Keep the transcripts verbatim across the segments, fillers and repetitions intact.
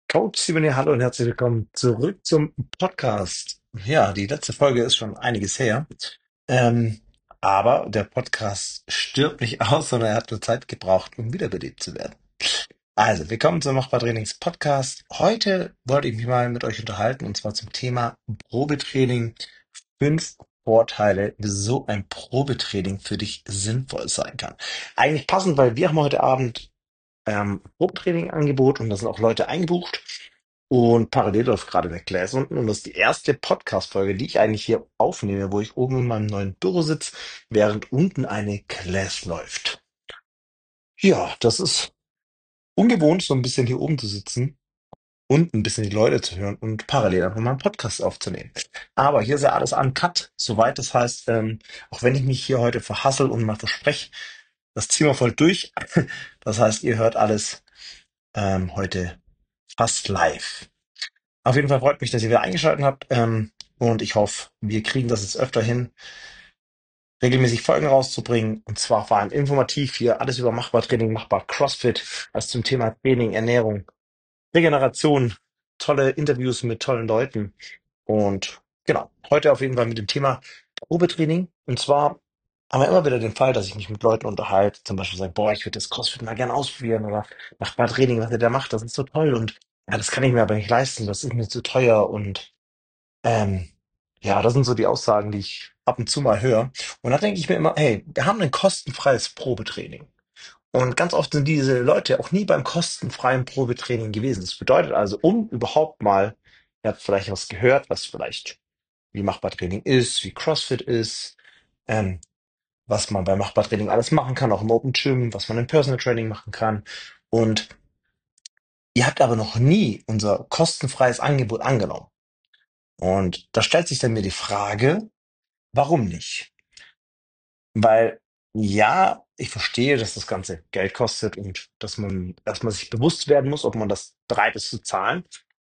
Coach Simone, hallo und herzlich willkommen zurück zum Podcast. Ja, die letzte Folge ist schon einiges her. Ähm, aber der Podcast stirbt nicht aus, sondern er hat nur Zeit gebraucht, um wiederbelebt zu werden. Also, willkommen zum Machbar Trainings Podcast. Heute wollte ich mich mal mit euch unterhalten und zwar zum Thema Probetraining. Fünf Vorteile, wieso ein Probetraining für dich sinnvoll sein kann. Eigentlich passend, weil wir haben heute Abend ähm, Probetraining-Angebot und da sind auch Leute eingebucht. Und parallel läuft gerade der Class unten und das ist die erste Podcast-Folge, die ich eigentlich hier aufnehme, wo ich oben in meinem neuen Büro sitze, während unten eine Class läuft. Ja, das ist ungewohnt, so ein bisschen hier oben zu sitzen und ein bisschen die Leute zu hören und parallel einfach mal einen Podcast aufzunehmen. Aber hier ist ja alles uncut, soweit. Das heißt, ähm, auch wenn ich mich hier heute verhassel und mal verspreche, das ziehen wir voll durch. Das heißt, ihr hört alles ähm, heute fast live. Auf jeden Fall freut mich, dass ihr wieder eingeschaltet habt. Ähm, und ich hoffe, wir kriegen das jetzt öfter hin, regelmäßig Folgen rauszubringen. Und zwar vor allem informativ hier alles über machbar Training, machbar CrossFit, also zum Thema Training, Ernährung, Regeneration, tolle Interviews mit tollen Leuten. Und genau, heute auf jeden Fall mit dem Thema Probetraining. Und zwar haben wir immer wieder den Fall, dass ich mich mit Leuten unterhalte, zum Beispiel sage, boah, ich würde das CrossFit mal gerne ausprobieren oder machbar Training, was ihr da macht, das ist so toll. Und ja, das kann ich mir aber nicht leisten, das ist mir zu teuer und ähm, ja, das sind so die Aussagen, die ich ab und zu mal höre. Und da denke ich mir immer, hey, wir haben ein kostenfreies Probetraining. Und ganz oft sind diese Leute auch nie beim kostenfreien Probetraining gewesen. Das bedeutet also, um überhaupt mal, ihr habt vielleicht was gehört, was vielleicht wie machbar Training ist, wie CrossFit ist, ähm, was man bei machbar Training alles machen kann, auch im Open Gym, was man im Personal Training machen kann. Und ihr habt aber noch nie unser kostenfreies Angebot angenommen. Und da stellt sich dann mir die Frage, warum nicht? Weil ja, ich verstehe, dass das Ganze Geld kostet und dass man erstmal sich bewusst werden muss, ob man das bereit ist zu zahlen.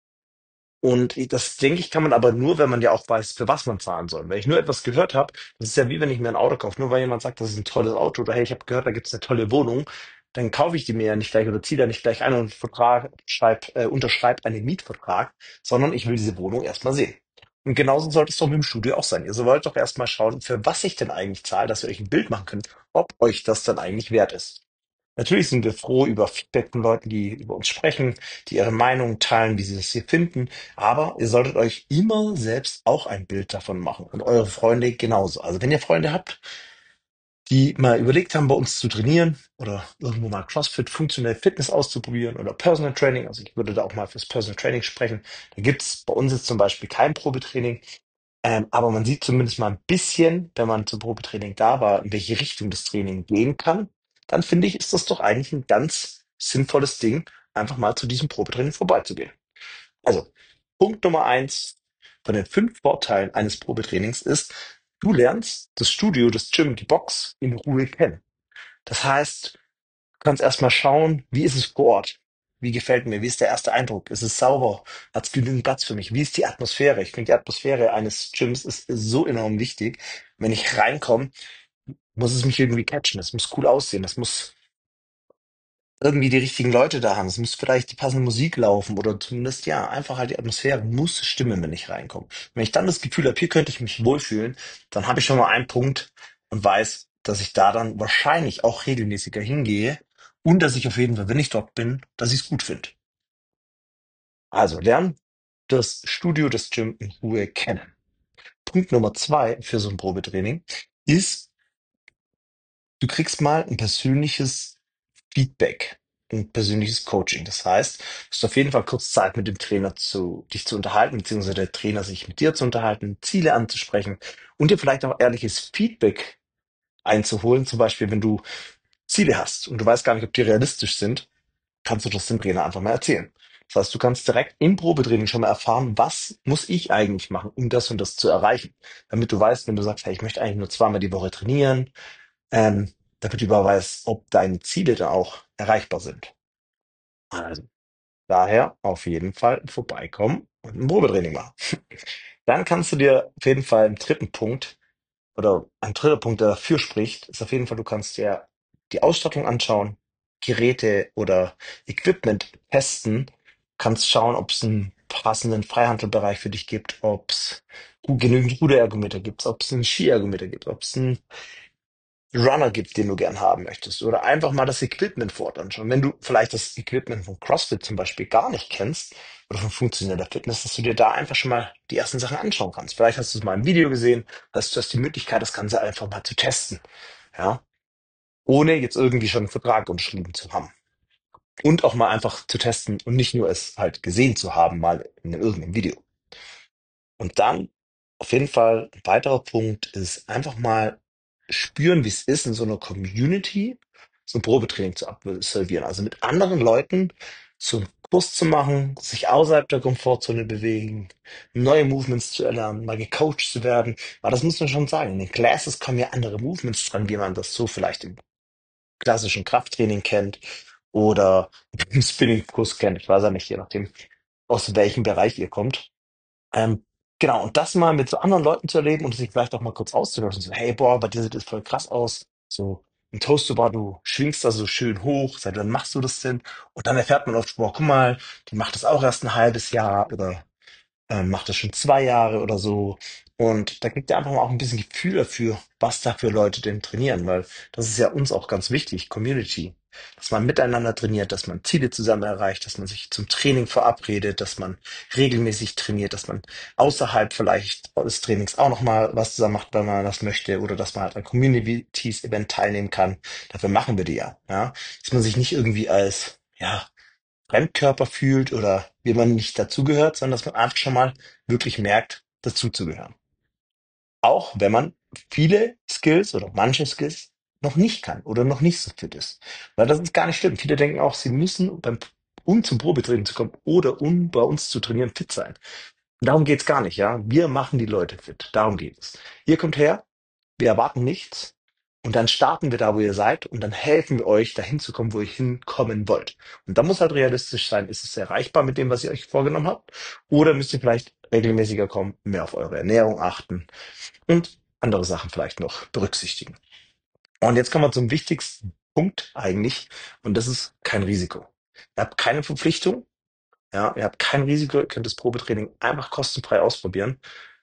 Und i- das denke ich, kann man aber nur, wenn man ja auch weiß, für was man zahlen soll. Wenn ich nur etwas gehört habe, das ist ja wie wenn ich mir ein Auto kaufe, nur weil jemand sagt, das ist ein tolles Auto oder hey, ich habe gehört, da gibt es eine tolle Wohnung, dann kaufe ich die mir ja nicht gleich oder ziehe da nicht gleich ein und Vertrag, schreib, äh, unterschreibe einen Mietvertrag, sondern ich will diese Wohnung erstmal sehen. Und genauso sollte es doch mit dem Studio auch sein. Ihr sollt doch erstmal schauen, für was ich denn eigentlich zahle, dass ihr euch ein Bild machen könnt, ob euch das dann eigentlich wert ist. Natürlich sind wir froh über Feedback von Leuten, die über uns sprechen, die ihre Meinung teilen, wie sie das hier finden. Aber ihr solltet euch immer selbst auch ein Bild davon machen und eure Freunde genauso. Also wenn ihr Freunde habt, die mal überlegt haben, bei uns zu trainieren oder irgendwo mal CrossFit, funktionell Fitness auszuprobieren oder Personal Training, also ich würde da auch mal fürs Personal Training sprechen. Da gibt's bei uns jetzt zum Beispiel kein Probetraining, ähm, aber man sieht zumindest mal ein bisschen, wenn man zum Probetraining da war, in welche Richtung das Training gehen kann. Dann finde ich, ist das doch eigentlich ein ganz sinnvolles Ding, einfach mal zu diesem Probetraining vorbeizugehen. Also, Punkt Nummer eins von den fünf Vorteilen eines Probetrainings ist, du lernst das Studio, das Gym, die Box in Ruhe kennen. Das heißt, du kannst erst mal schauen, wie ist es vor Ort? Wie gefällt mir? Wie ist der erste Eindruck? Ist es sauber? Hat es genügend Platz für mich? Wie ist die Atmosphäre? Ich finde, die Atmosphäre eines Gyms ist so enorm wichtig. Wenn ich reinkomme, muss es mich irgendwie catchen. Es muss cool aussehen. Es muss irgendwie die richtigen Leute da haben. Es muss vielleicht die passende Musik laufen oder zumindest, ja, einfach halt die Atmosphäre muss stimmen, wenn ich reinkomme. Wenn ich dann das Gefühl habe, hier könnte ich mich wohlfühlen, dann habe ich schon mal einen Punkt und weiß, dass ich da dann wahrscheinlich auch regelmäßiger hingehe und dass ich auf jeden Fall, wenn ich dort bin, dass ich es gut finde. Also lernen das Studio, das Gym in Ruhe kennen. Punkt Nummer zwei für so ein Probetraining ist, du kriegst mal ein persönliches Feedback, ein persönliches Coaching. Das heißt, du hast auf jeden Fall kurz Zeit mit dem Trainer zu, dich zu unterhalten, beziehungsweise der Trainer sich mit dir zu unterhalten, Ziele anzusprechen und dir vielleicht auch ehrliches Feedback einzuholen. Zum Beispiel, wenn du Ziele hast und du weißt gar nicht, ob die realistisch sind, kannst du das dem Trainer einfach mal erzählen. Das heißt, du kannst direkt im Probetraining schon mal erfahren, was muss ich eigentlich machen, um das und das zu erreichen. Damit du weißt, wenn du sagst, hey, ich möchte eigentlich nur zweimal die Woche trainieren, ähm, damit du überhaupt weißt, ob deine Ziele dann auch erreichbar sind. Also, daher auf jeden Fall vorbeikommen und ein Probetraining machen. Dann kannst du dir auf jeden Fall im dritten Punkt oder ein dritter Punkt, der dafür spricht, ist auf jeden Fall, du kannst dir die Ausstattung anschauen, Geräte oder Equipment testen kannst schauen, ob es einen passenden Freihandelbereich für dich gibt, ob es genügend Ruderergometer gibt, ob es einen Skiergometer gibt, ob es einen Runner gibt, den du gern haben möchtest. Oder einfach mal das Equipment vor Ort anschauen. Wenn du vielleicht das Equipment von CrossFit zum Beispiel gar nicht kennst oder von funktioneller Fitness, dass du dir da einfach schon mal die ersten Sachen anschauen kannst. Vielleicht hast du es mal im Video gesehen, hast du hast die Möglichkeit, das Ganze einfach mal zu testen. Ja, ohne jetzt irgendwie schon einen Vertrag unterschrieben zu haben. Und auch mal einfach zu testen und nicht nur es halt gesehen zu haben, mal in irgendeinem Video. Und dann auf jeden Fall ein weiterer Punkt ist einfach mal spüren, wie es ist, in so einer Community so ein Probetraining zu absolvieren. Also mit anderen Leuten so einen Kurs zu machen, sich außerhalb der Komfortzone bewegen, neue Movements zu erlernen, mal gecoacht zu werden. Aber das muss man schon sagen. In den Classes kommen ja andere Movements dran, wie man das so vielleicht im klassischen Krafttraining kennt oder im Spinning-Kurs kennt. Ich weiß ja nicht, je nachdem, aus welchem Bereich ihr kommt. Ähm, genau, und das mal mit so anderen Leuten zu erleben und sich vielleicht auch mal kurz auszutauschen. So, hey, boah, bei dir sieht das voll krass aus. So ein Toaster-Bar, du schwingst da so schön hoch. Seit wann machst du das denn? Und dann erfährt man oft, boah, guck mal, die macht das auch erst ein halbes Jahr oder ähm, macht das schon zwei Jahre oder so. Und da kriegt ihr einfach mal auch ein bisschen Gefühl dafür, was da für Leute denn trainieren, weil das ist ja uns auch ganz wichtig, Community. Dass man miteinander trainiert, dass man Ziele zusammen erreicht, dass man sich zum Training verabredet, dass man regelmäßig trainiert, dass man außerhalb vielleicht des Trainings auch nochmal was zusammen macht, wenn man das möchte, oder dass man halt an Communities-Event teilnehmen kann. Dafür machen wir die ja, ja. Dass man sich nicht irgendwie als, ja, Fremdkörper fühlt oder wie man nicht dazugehört, sondern dass man einfach schon mal wirklich merkt, dazuzugehören. Auch wenn man viele Skills oder manche Skills noch nicht kann oder noch nicht so fit ist. Weil das ist gar nicht schlimm. Viele denken auch, sie müssen beim, um zum Probetraining zu kommen oder um bei uns zu trainieren, fit sein. Und darum geht's gar nicht, ja. Wir machen die Leute fit. Darum geht es. Ihr kommt her, wir erwarten nichts und dann starten wir da, wo ihr seid und dann helfen wir euch, dahin zu kommen, wo ihr hinkommen wollt. Und da muss halt realistisch sein, ist es erreichbar mit dem, was ihr euch vorgenommen habt? Oder müsst ihr vielleicht regelmäßiger kommen, mehr auf eure Ernährung achten und andere Sachen vielleicht noch berücksichtigen. Und jetzt kommen wir zum wichtigsten Punkt eigentlich und das ist kein Risiko. Ihr habt keine Verpflichtung, ja, ihr habt kein Risiko, ihr könnt das Probetraining einfach kostenfrei ausprobieren.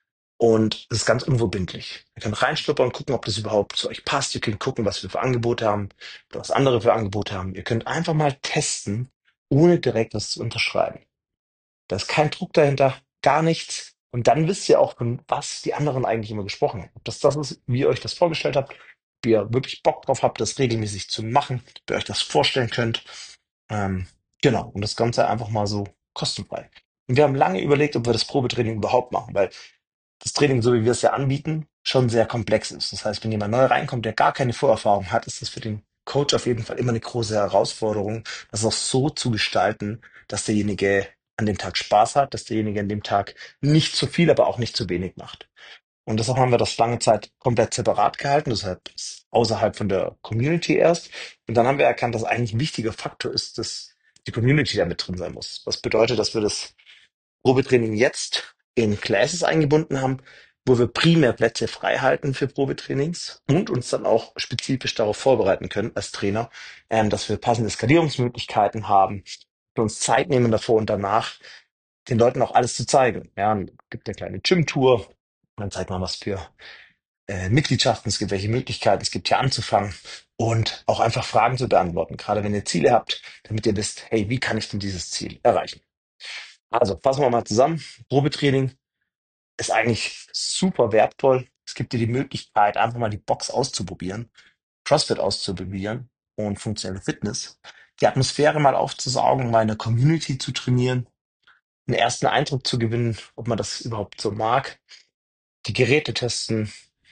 Und es ist ganz unverbindlich. Ihr könnt reinschnuppern und gucken, ob das überhaupt zu euch passt. Ihr könnt gucken, was wir für Angebote haben, oder was andere für Angebote haben. Ihr könnt einfach mal testen, ohne direkt was zu unterschreiben. Da ist kein Druck dahinter, gar nichts. Und dann wisst ihr auch, von was die anderen eigentlich immer gesprochen haben. Ob das das ist, wie ihr euch das vorgestellt habt, ob ihr wirklich Bock drauf habt, das regelmäßig zu machen, ob ihr euch das vorstellen könnt. Ähm, genau. Und das Ganze einfach mal so kostenfrei. Und wir haben lange überlegt, ob wir das Probetraining überhaupt machen, weil das Training, so wie wir es ja anbieten, schon sehr komplex ist. Das heißt, wenn jemand neu reinkommt, der gar keine Vorerfahrung hat, ist das für den Coach auf jeden Fall immer eine große Herausforderung, das auch so zu gestalten, dass derjenige an dem Tag Spaß hat, dass derjenige an dem Tag nicht zu viel, aber auch nicht zu wenig macht. Und deshalb haben wir das lange Zeit komplett separat gehalten, deshalb ist außerhalb von der Community erst. Und dann haben wir erkannt, dass eigentlich ein wichtiger Faktor ist, dass die Community da mit drin sein muss. Was bedeutet, dass wir das Probetraining jetzt in Classes eingebunden haben, wo wir primär Plätze frei halten für Probetrainings und uns dann auch spezifisch darauf vorbereiten können als Trainer, ähm, dass wir passende Skalierungsmöglichkeiten haben, wir uns Zeit nehmen davor und danach den Leuten auch alles zu zeigen. Ja, es gibt eine kleine Gym-Tour, dann zeigt man, was für äh, Mitgliedschaften es gibt, welche Möglichkeiten es gibt, hier anzufangen und auch einfach Fragen zu beantworten, gerade wenn ihr Ziele habt, damit ihr wisst, hey, wie kann ich denn dieses Ziel erreichen? Also fassen wir mal zusammen. Probetraining ist eigentlich super wertvoll. Es gibt dir die Möglichkeit, einfach mal die Box auszuprobieren, CrossFit auszuprobieren und funktionelle Fitness, die Atmosphäre mal aufzusaugen, mal in der Community zu trainieren, einen ersten Eindruck zu gewinnen, ob man das überhaupt so mag, die Geräte testen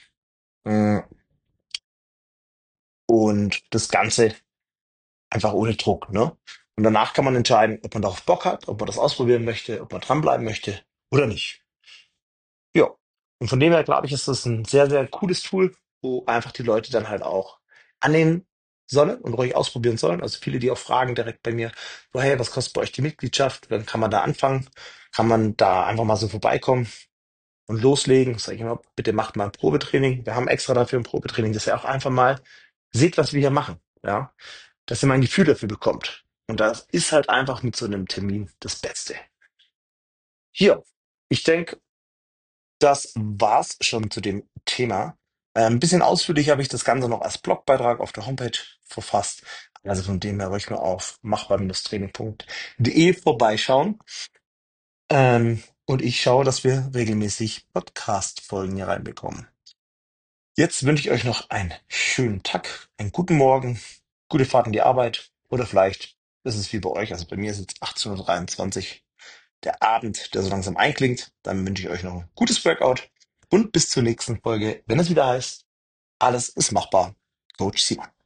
äh, und das Ganze einfach ohne Druck, ne? Und danach kann man entscheiden, ob man darauf Bock hat, ob man das ausprobieren möchte, ob man dranbleiben möchte oder nicht. Ja. Und von dem her glaube ich, ist das ein sehr, sehr cooles Tool, wo einfach die Leute dann halt auch annehmen sollen und ruhig ausprobieren sollen. Also viele, die auch fragen direkt bei mir, so, hey, was kostet bei euch die Mitgliedschaft? Dann kann man da anfangen, kann man da einfach mal so vorbeikommen und loslegen. Sag ich immer, bitte macht mal ein Probetraining. Wir haben extra dafür ein Probetraining, dass ihr auch einfach mal seht, was wir hier machen. Ja, dass ihr mal ein Gefühl dafür bekommt. Und das ist halt einfach mit so einem Termin das Beste. Hier, ich denke, das war's schon zu dem Thema. Äh, ein bisschen ausführlich habe ich das Ganze noch als Blogbeitrag auf der Homepage verfasst. Also von dem her ruhig mal auf machbar-training punkt de vorbeischauen. Ähm, und ich schaue, dass wir regelmäßig Podcast-Folgen hier reinbekommen. Jetzt wünsche ich euch noch einen schönen Tag, einen guten Morgen, gute Fahrt in die Arbeit oder vielleicht ist es wie bei euch, also bei mir ist jetzt achtzehn Uhr dreiundzwanzig, der Abend, der so langsam einklingt. Dann wünsche ich euch noch ein gutes Workout und bis zur nächsten Folge, wenn es wieder heißt, alles ist machbar. Coach Simon.